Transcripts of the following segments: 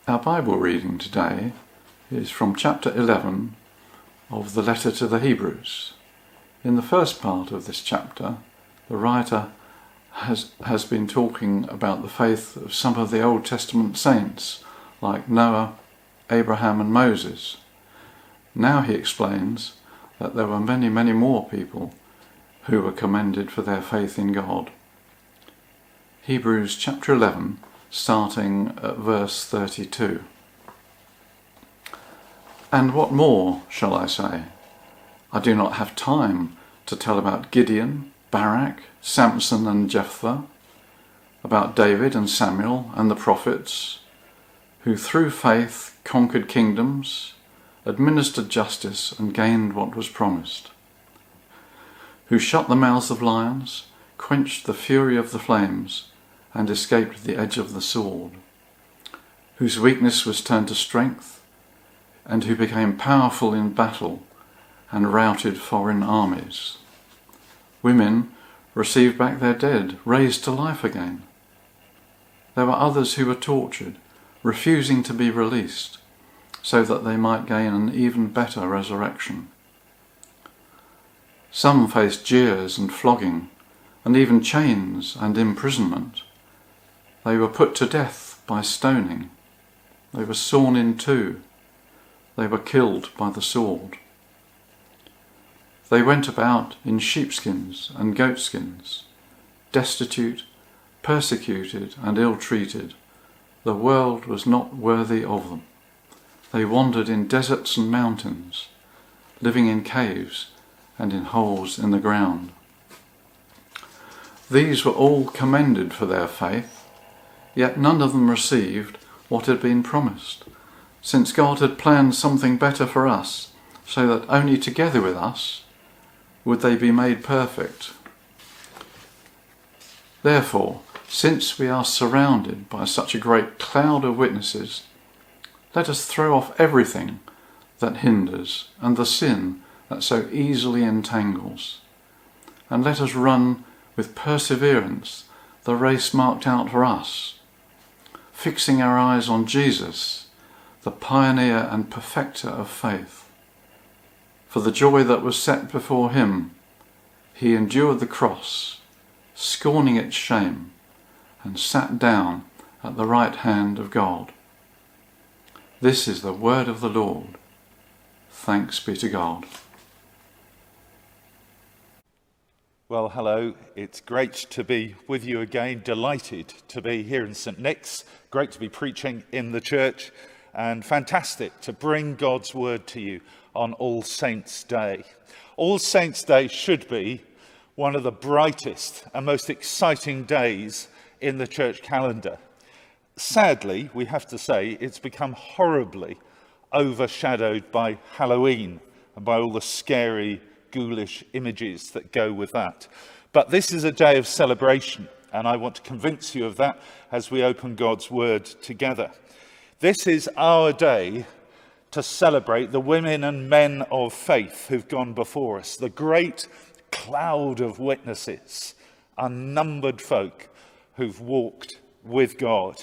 Our Bible reading today is from chapter 11 of the letter to the Hebrews. In the first part of this chapter, the writer has been talking about the faith of some of the Old Testament saints like Noah, Abraham and Moses. Now he explains that there were many, many more people who were commended for their faith in God. Hebrews chapter 11, starting at verse 32. And what more shall I say? I do not have time to tell about Gideon, Barak, Samson and Jephthah, about David and Samuel and the prophets, who through faith conquered kingdoms, administered justice and gained what was promised, who shut the mouths of lions, quenched the fury of the flames, and escaped the edge of the sword, whose weakness was turned to strength, and who became powerful in battle and routed foreign armies. Women received back their dead, raised to life again. There were others who were tortured, refusing to be released, so that they might gain an even better resurrection. Some faced jeers and flogging, and even chains and imprisonment. They were put to death by stoning. They were sawn in two. They were killed by the sword. They went about in sheepskins and goatskins, destitute, persecuted and ill-treated. The world was not worthy of them. They wandered in deserts and mountains, living in caves and in holes in the ground. These were all commended for their faith, yet none of them received what had been promised, since God had planned something better for us, so that only together with us would they be made perfect. Therefore, since we are surrounded by such a great cloud of witnesses, let us throw off everything that hinders and the sin that so easily entangles, and let us run with perseverance the race marked out for us, fixing our eyes on Jesus, the pioneer and perfecter of faith. For the joy that was set before him, he endured the cross, scorning its shame, and sat down at the right hand of God. This is the word of the Lord. Thanks be to God. Well, hello. It's great to be with you again. Delighted to be here in St. Nick's. Great to be preaching in the church, and fantastic to bring God's word to you on All Saints' Day. All Saints' Day should be one of the brightest and most exciting days in the church calendar. Sadly, we have to say, it's become horribly overshadowed by Halloween and by all the scary, ghoulish images that go with that. But this is a day of celebration, and I want to convince you of that as we open God's word together. This is our day to celebrate the women and men of faith who've gone before us, the great cloud of witnesses, unnumbered folk who've walked with God.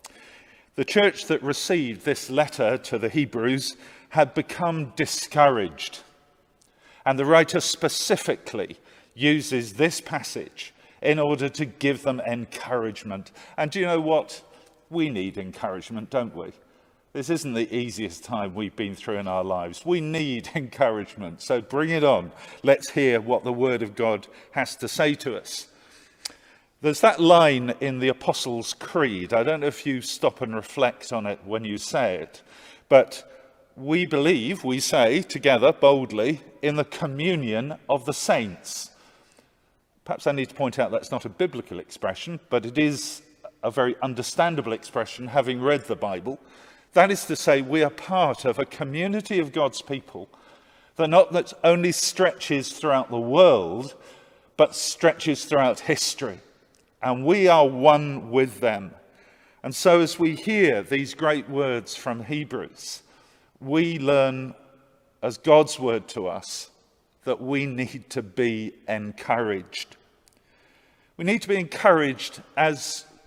The church that received this letter to the Hebrews had become discouraged. And the writer specifically uses this passage in order to give them encouragement. And do you know what? We need encouragement, don't we? This isn't the easiest time we've been through in our lives. We need encouragement. So bring it on. Let's hear what the Word of God has to say to us. There's that line in the Apostles' Creed. I don't know if you stop and reflect on it when you say it, but we believe, we say together boldly, in the communion of the saints. Perhaps I need to point out that's not a biblical expression, but it is a very understandable expression, having read the Bible. That is to say, we are part of a community of God's people that not only stretches throughout the world, but stretches throughout history. And we are one with them. And so as we hear these great words from Hebrews, we learn as God's word to us that we need to be encouraged. We need to be encouraged as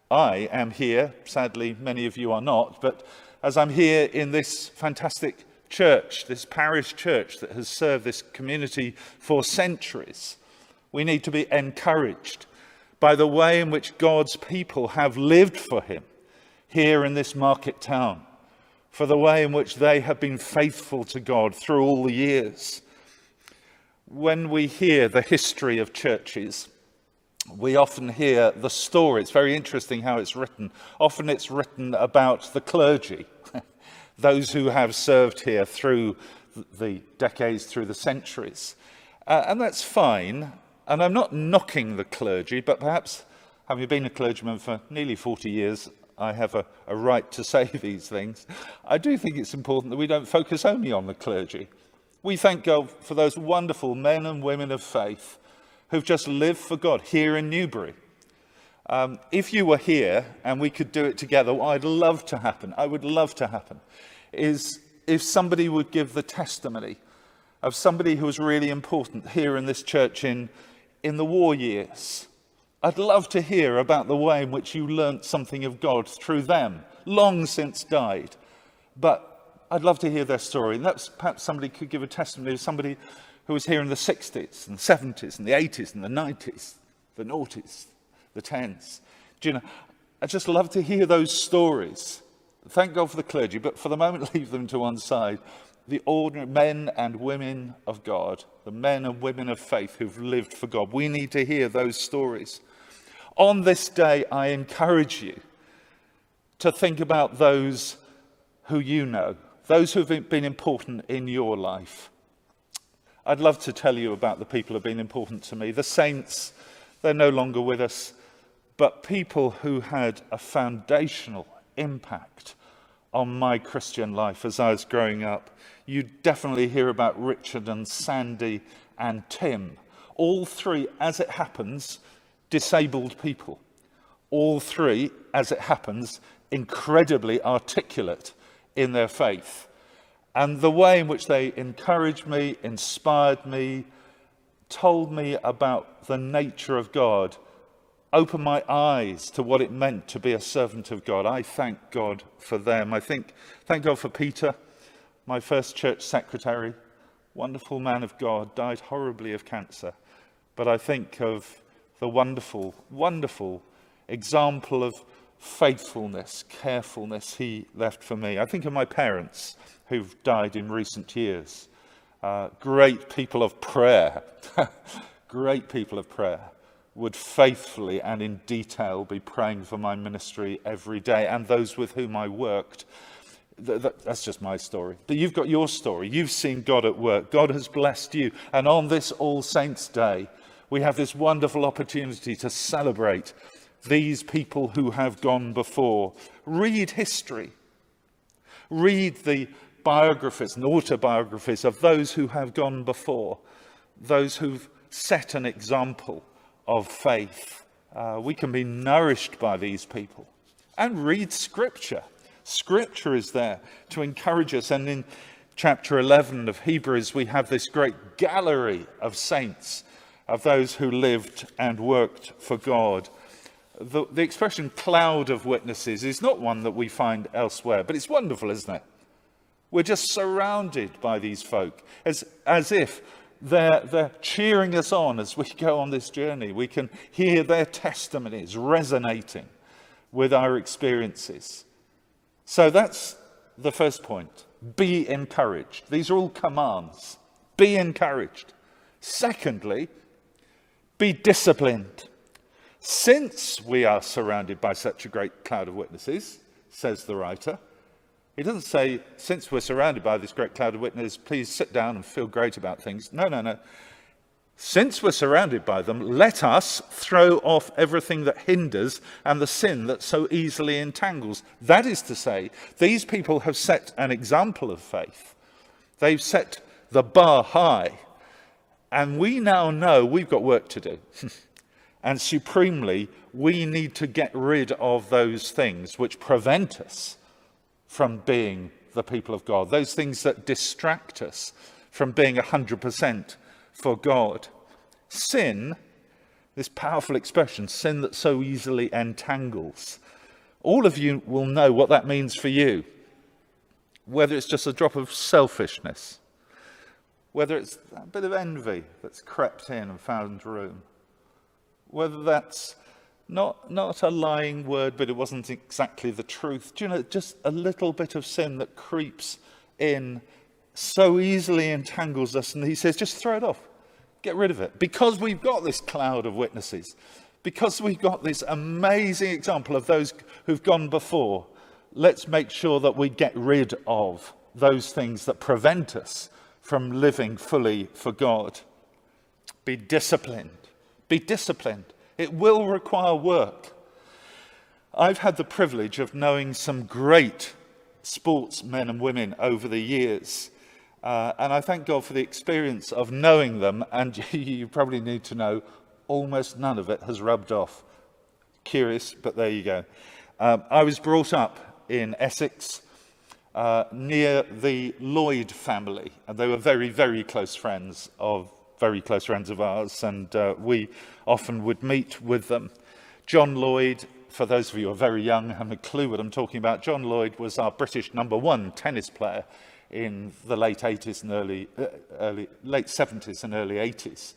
I am here, sadly many of you are not, but as I'm here in this fantastic church, this parish church that has served this community for centuries, we need to be encouraged by the way in which God's people have lived for him here in this market town, for the way in which they have been faithful to God through all the years. When we hear the history of churches, we often hear the story. It's very interesting how it's written. Often it's written about the clergy, those who have served here through the decades, through the centuries. And that's fine. And I'm not knocking the clergy, but perhaps having been a clergyman for nearly 40 years, I have a right to say these things. I do think it's important that we don't focus only on the clergy. We thank God for those wonderful men and women of faith who've just lived for God here in Newbury. If you were here and we could do it together, what I would love to happen, is if somebody would give the testimony of somebody who was really important here in this church in the war years. I'd love to hear about the way in which you learnt something of God through them, long since died. But I'd love to hear their story. And perhaps somebody could give a testimony of somebody who was here in the 60s and the 70s and the 80s and the 90s, the noughties, the 10s. Do you know, I'd just love to hear those stories. Thank God for the clergy, but for the moment, leave them to one side. The ordinary men and women of God, the men and women of faith who've lived for God. We need to hear those stories. On this day, I encourage you to think about those who you know, those who've been important in your life. I'd love to tell you about the people who've been important to me. The saints, they're no longer with us, but people who had a foundational impact on my Christian life as I was growing up. You definitely hear about Richard and Sandy and Tim. All three, as it happens, disabled people. All three, as it happens, incredibly articulate in their faith. And the way in which they encouraged me, inspired me, told me about the nature of God, opened my eyes to what it meant to be a servant of God. I thank God for them. Thank God for Peter, my first church secretary, wonderful man of God, died horribly of cancer. But I think of the wonderful, wonderful example of faithfulness, carefulness he left for me. I think of my parents who've died in recent years. Great people of prayer, great people of prayer, would faithfully and in detail be praying for my ministry every day and those with whom I worked. That's just my story. But you've got your story. You've seen God at work. God has blessed you. And on this All Saints' Day, we have this wonderful opportunity to celebrate these people who have gone before. Read history. Read the biographies and autobiographies of those who have gone before, those who've set an example of faith. We can be nourished by these people. And read Scripture. Scripture is there to encourage us. And in chapter 11 of Hebrews, we have this great gallery of saints, of those who lived and worked for God. The expression cloud of witnesses is not one that we find elsewhere, but it's wonderful, isn't it? We're just surrounded by these folk, as if they're cheering us on as we go on this journey. We can hear their testimonies resonating with our experiences. So that's the first point. Be encouraged. These are all commands. Be encouraged. Secondly, be disciplined. Since we are surrounded by such a great cloud of witnesses, says the writer, he doesn't say, since we're surrounded by this great cloud of witnesses, please sit down and feel great about things. No. Since we're surrounded by them, let us throw off everything that hinders and the sin that so easily entangles. That is to say, these people have set an example of faith. They've set the bar high. And we now know we've got work to do. And supremely, we need to get rid of those things which prevent us from being the people of God. Those things that distract us from being 100% for God. Sin This powerful expression, sin that so easily entangles. All of you will know what that means for you. Whether it's just a drop of selfishness, whether it's a bit of envy that's crept in and found room, whether that's not a lying word, but it wasn't exactly the truth. Do you know, just a little bit of sin that creeps in, so easily entangles us, and he says, just throw it off. Get rid of it. Because we've got this cloud of witnesses, because we've got this amazing example of those who've gone before, let's make sure that we get rid of those things that prevent us from living fully for God. Be disciplined. Be disciplined. It will require work. I've had the privilege of knowing some great sportsmen and women over the years. And I thank God for the experience of knowing them. And you probably need to know almost none of it has rubbed off. Curious, but there you go. I was brought up in Essex, near the Lloyd family. And they were very, very close friends of ours, and we often would meet with them. John Lloyd, for those of you who are very young, haven't a clue what I'm talking about, John Lloyd was our British #1 tennis player in the late 80s and late 70s and early 80s.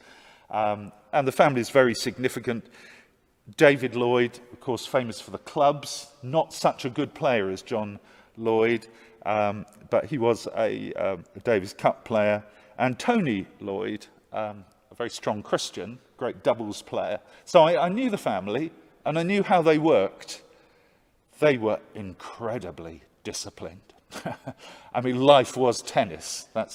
And the family is very significant. David Lloyd, of course, famous for the clubs, not such a good player as John Lloyd, but he was a Davis Cup player. And Tony Lloyd, a very strong Christian, great doubles player. So I knew the family, and I knew how they worked. They were incredibly disciplined. I mean, life was tennis. That's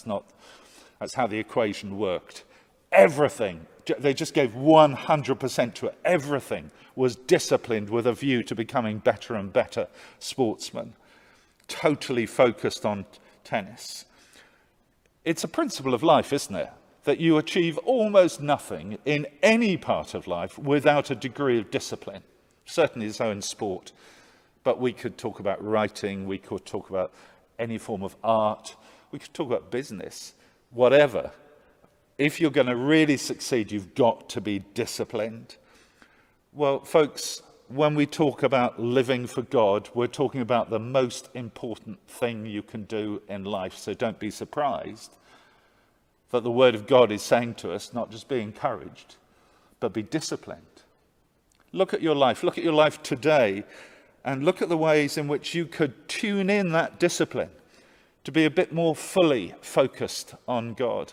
how the equation worked. Everything, they just gave 100% to it. Everything was disciplined with a view to becoming better and better sportsmen. Totally focused on tennis. It's a principle of life, isn't it? That you achieve almost nothing in any part of life without a degree of discipline. Certainly so in sport. But we could talk about writing, we could talk about any form of art, we could talk about business, whatever. If you're going to really succeed, you've got to be disciplined. Well, folks, when we talk about living for God, we're talking about the most important thing you can do in life. So don't be surprised that the Word of God is saying to us, not just be encouraged, but be disciplined. Look at your life today, and look at the ways in which you could tune in that discipline to be a bit more fully focused on God.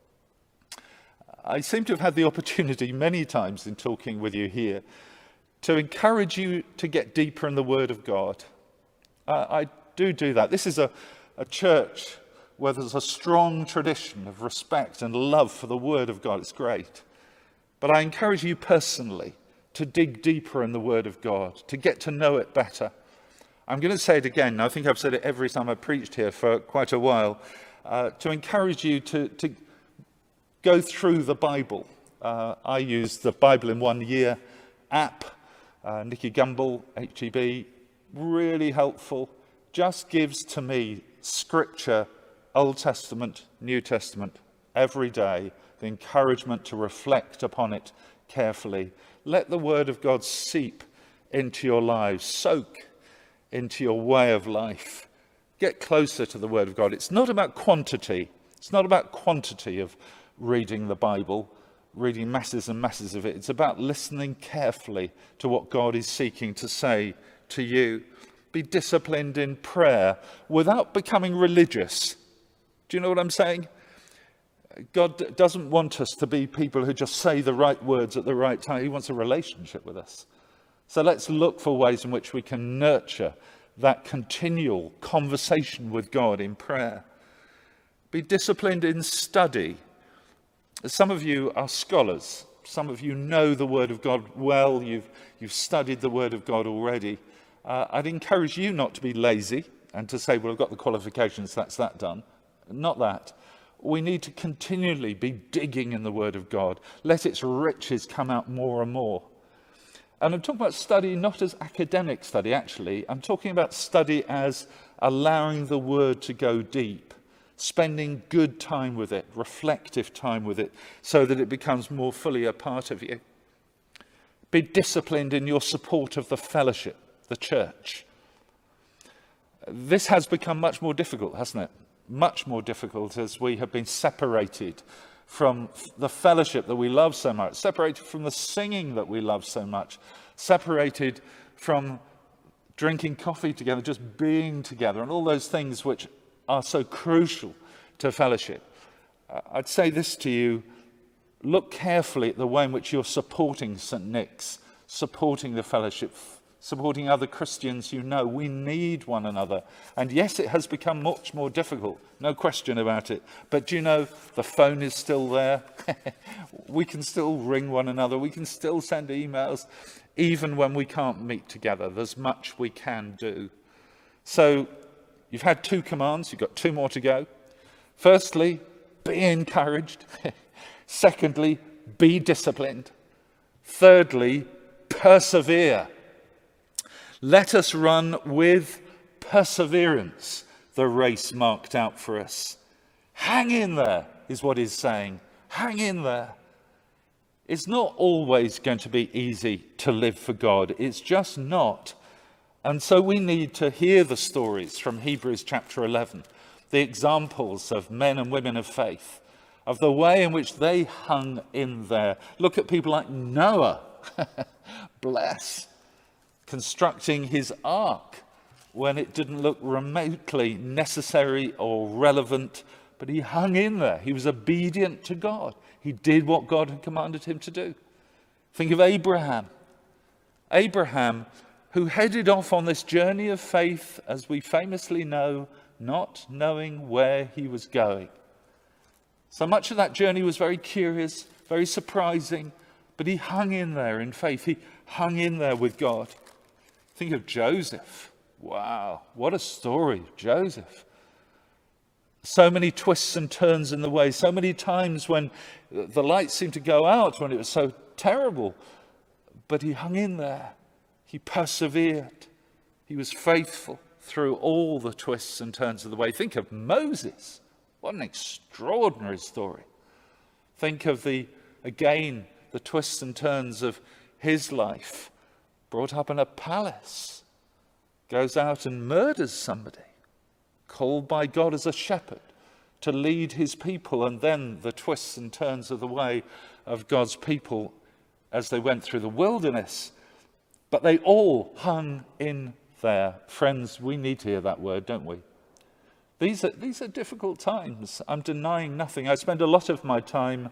I seem to have had the opportunity many times in talking with you here to encourage you to get deeper in the Word of God. I do that. This is a church where there's a strong tradition of respect and love for the Word of God. It's great. But I encourage you personally to dig deeper in the Word of God, to get to know it better. I'm going to say it again. I think I've said it every time I've preached here for quite a while, to encourage you to go through the Bible. I use the Bible in 1 Year app. Nicky Gumbel, HEB, really helpful. Just gives to me scripture, Old Testament, New Testament, every day, the encouragement to reflect upon it carefully. Let the Word of God seep into your lives, soak into your way of life. Get closer to the Word of God. It's not about quantity. It's not about quantity of reading the Bible, reading masses and masses of it. It's about listening carefully to what God is seeking to say to you. Be disciplined in prayer without becoming religious. Do you know what I'm saying? God doesn't want us to be people who just say the right words at the right time. He wants a relationship with us. So let's look for ways in which we can nurture that continual conversation with God in prayer. Be disciplined in study. Some of you are scholars. Some of you know the Word of God well. You've studied the Word of God already. I'd encourage you not to be lazy and to say, well, I've got the qualifications, that's that done. Not that. We need to continually be digging in the Word of God. Let its riches come out more and more. And I'm talking about study not as academic study, actually. I'm talking about study as allowing the Word to go deep, spending good time with it, reflective time with it, so that it becomes more fully a part of you. Be disciplined in your support of the fellowship, the church. This has become much more difficult, hasn't it? Much more difficult as we have been separated from the fellowship that we love so much, separated from the singing that we love so much, separated from drinking coffee together, just being together, and all those things which are so crucial to fellowship. I'd say this to you: look carefully at the way in which you're supporting St. Nick's, supporting the fellowship, supporting other Christians you know. We need one another. And yes, it has become much more difficult, no question about it. But do you know, the phone is still there. We can still ring one another. We can still send emails, even when we can't meet together. There's much we can do. So you've had 2 commands. You've got 2 more to go. Firstly, be encouraged. Secondly, be disciplined. Thirdly, persevere. Let us run with perseverance the race marked out for us. Hang in there, is what he's saying. Hang in there. It's not always going to be easy to live for God. It's just not. And so we need to hear the stories from Hebrews chapter 11, the examples of men and women of faith, of the way in which they hung in there. Look at people like Noah, bless, constructing his ark when it didn't look remotely necessary or relevant, but he hung in there. He was obedient to God. He did what God had commanded him to do. Think of Abraham. Abraham, who headed off on this journey of faith, as we famously know, not knowing where he was going. So much of that journey was very curious, very surprising, but he hung in there in faith. He hung in there with God. Think of Joseph. Wow, what a story, Joseph. So many twists and turns in the way, so many times when the light seemed to go out, when it was so terrible. But he hung in there. He persevered. He was faithful through all the twists and turns of the way. Think of Moses. What an extraordinary story. Think of the twists and turns of his life. Brought up in a palace. Goes out and murders somebody. Called by God as a shepherd to lead his people, and then the twists and turns of the way of God's people as they went through the wilderness. But they all hung in there. Friends, we need to hear that word, don't we? These are difficult times. I'm denying nothing. I spend a lot of my time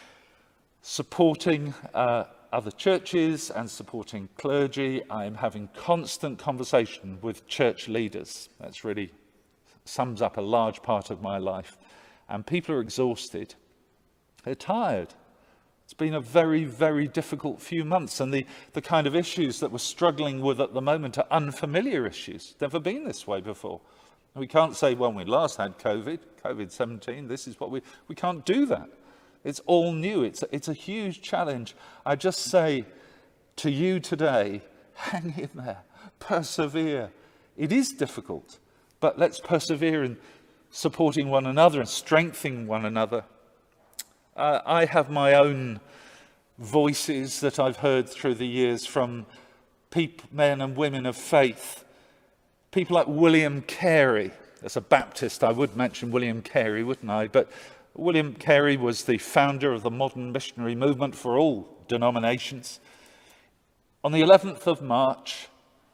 supporting other churches and supporting clergy. I'm having constant conversation with church leaders. That's really sums up a large part of my life. And people are exhausted. They're tired. It's been a very, very difficult few months, and the kind of issues that we're struggling with at the moment are unfamiliar issues. Never been this way before. We can't say, well, when we last had COVID-19, this is what we can't do that. It's all new. It's a huge challenge. I just say to you today, hang in there, persevere. It is difficult, but let's persevere in supporting one another and strengthening one another. I have my own voices that I've heard through the years from men and women of faith. People like William Carey. As a Baptist, I would mention William Carey, wouldn't I? But William Carey was the founder of the modern missionary movement for all denominations. On the 11th of March,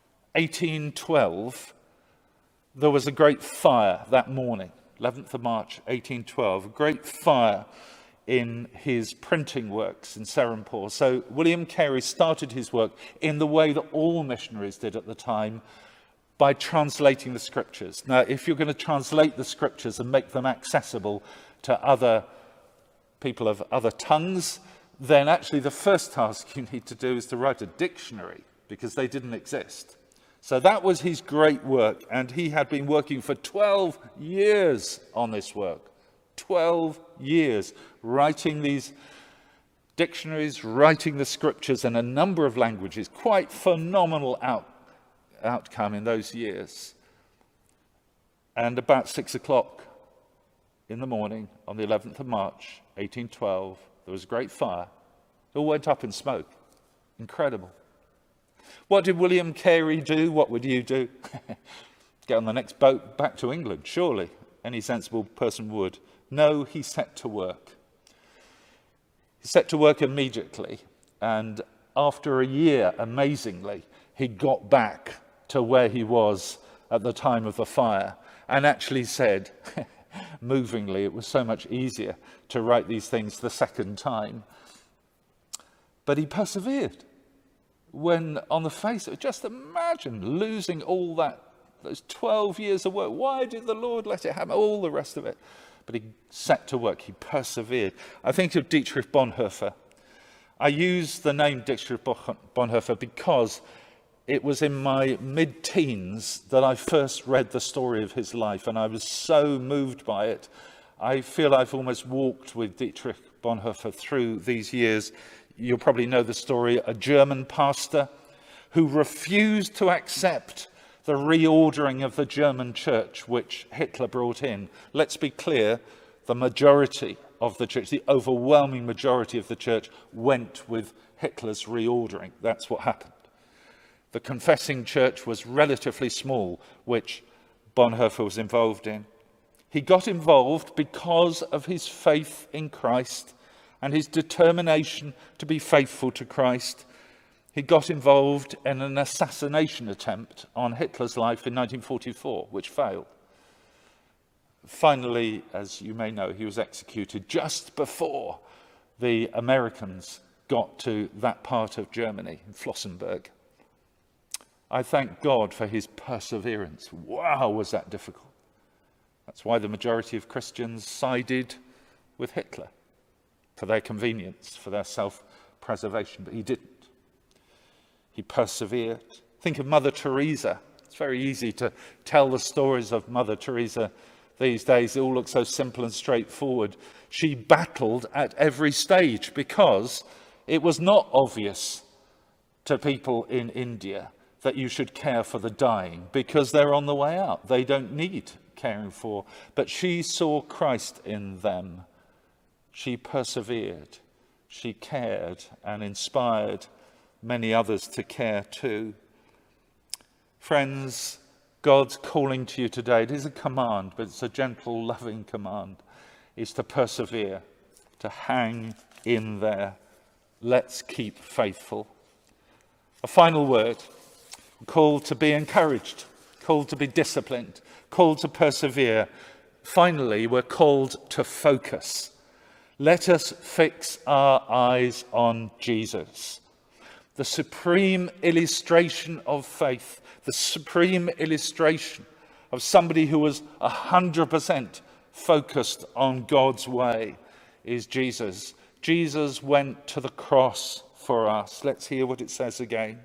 1812, there was a great fire that morning. 11th of March, 1812, a great fire in his printing works in Serampore. So William Carey started his work in the way that all missionaries did at the time, by translating the scriptures. Now, if you're going to translate the scriptures and make them accessible to other people of other tongues, then actually the first task you need to do is to write a dictionary, because they didn't exist. So that was his great work, and he had been working for 12 years on this work. 12 years, writing these dictionaries, writing the scriptures in a number of languages. Quite phenomenal outcome in those years. And about 6 o'clock in the morning on the 11th of March, 1812, there was a great fire. It all went up in smoke. Incredible. What did William Carey do? What would you do? Get on the next boat back to England, surely. Any sensible person would. No, he set to work. He set to work immediately, and after a year, amazingly, he got back to where he was at the time of the fire, and actually said, movingly, it was so much easier to write these things the second time. But he persevered. When on the face of it, just imagine losing all those 12 years of work. Why did the Lord let it happen? All the rest of it. But he set to work. He persevered. I think of Dietrich Bonhoeffer. I use the name Dietrich Bonhoeffer because it was in my mid-teens that I first read the story of his life, and I was so moved by it. I feel I've almost walked with Dietrich Bonhoeffer through these years. You'll probably know the story, a German pastor who refused to accept the reordering of the German church, which Hitler brought in. Let's be clear, the majority of the church, the overwhelming majority of the church, went with Hitler's reordering. That's what happened. The confessing church was relatively small, which Bonhoeffer was involved in. He got involved because of his faith in Christ and his determination to be faithful to Christ. He got involved in an assassination attempt on Hitler's life in 1944, which failed. Finally, as you may know, he was executed just before the Americans got to that part of Germany, in Flossenburg. I thank God for his perseverance. Wow, was that difficult. That's why the majority of Christians sided with Hitler, for their convenience, for their self-preservation, but he didn't. He persevered. Think of Mother Teresa. It's very easy to tell the stories of Mother Teresa these days. It all looks so simple and straightforward. She battled at every stage because it was not obvious to people in India that you should care for the dying because they're on the way out. They don't need caring for. But she saw Christ in them. She persevered. She cared and inspired many others to care too. Friends, God's calling to you today, it is a command, but it's a gentle, loving command, is to persevere, to hang in there. Let's keep faithful. A final word, called to be encouraged, called to be disciplined, called to persevere. Finally, we're called to focus. Let us fix our eyes on Jesus, the supreme illustration of faith, the supreme illustration of somebody who was 100% focused on God's way is Jesus. Jesus went to the cross for us. Let's hear what it says again.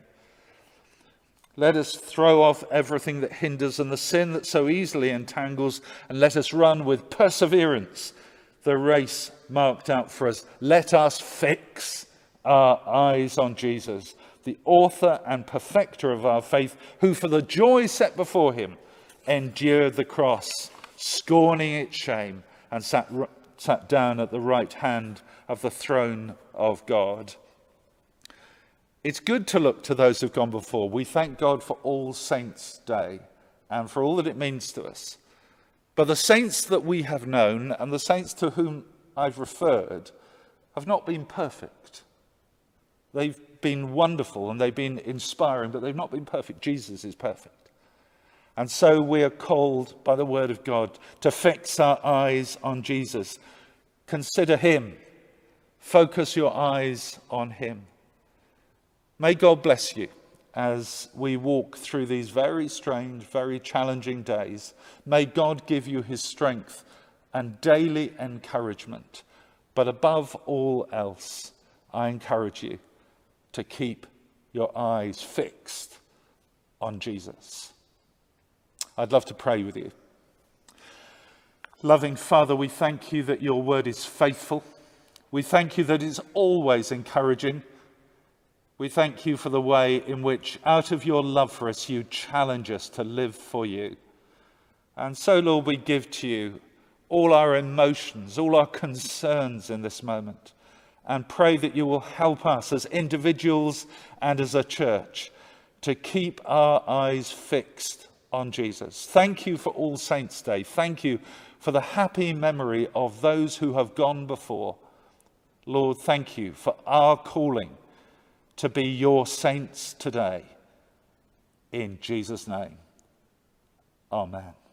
Let us throw off everything that hinders and the sin that so easily entangles, and let us run with perseverance the race marked out for us. Let us fix our eyes on Jesus, the author and perfecter of our faith, who for the joy set before him endured the cross, scorning its shame, and sat down at the right hand of the throne of God. It's good to look to those who've gone before. We thank God for All Saints' Day and for all that it means to us. But the saints that we have known and the saints to whom I've referred have not been perfect. They've been wonderful and they've been inspiring, but they've not been perfect. Jesus is perfect. And so we are called by the word of God to fix our eyes on Jesus. Consider him. Focus your eyes on him. May God bless you as we walk through these very strange, very challenging days. May God give you his strength and daily encouragement. But above all else, I encourage you to keep your eyes fixed on Jesus. I'd love to pray with you. Loving Father, we thank you that your word is faithful. We thank you that it's always encouraging. We thank you for the way in which, out of your love for us, you challenge us to live for you. And so, Lord, we give to you all our emotions, all our concerns in this moment. and pray that you will help us as individuals and as a church to keep our eyes fixed on Jesus. Thank you for All Saints' Day. Thank you for the happy memory of those who have gone before. Lord, thank you for our calling to be your saints today. In Jesus' name, amen.